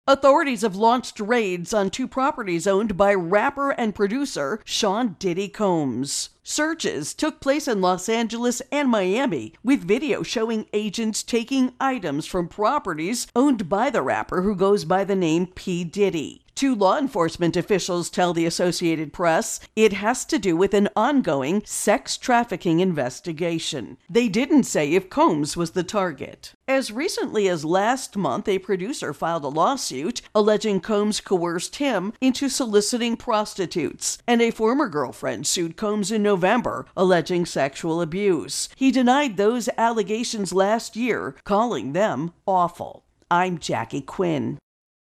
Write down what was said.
Authorities have launched raids on two properties owned by rapper and producer Sean Diddy Combs. Searches took place in Los Angeles and Miami, with video showing agents taking items from properties owned by the rapper who goes by the name P. Diddy. Two law enforcement officials tell the Associated Press it has to do with an ongoing sex trafficking investigation. They didn't say if Combs was the target. As recently as last month, a producer filed a lawsuit alleging Combs coerced him into soliciting prostitutes, and a former girlfriend sued Combs in November, alleging sexual abuse. He denied those allegations last year, calling them awful. I'm Jackie Quinn.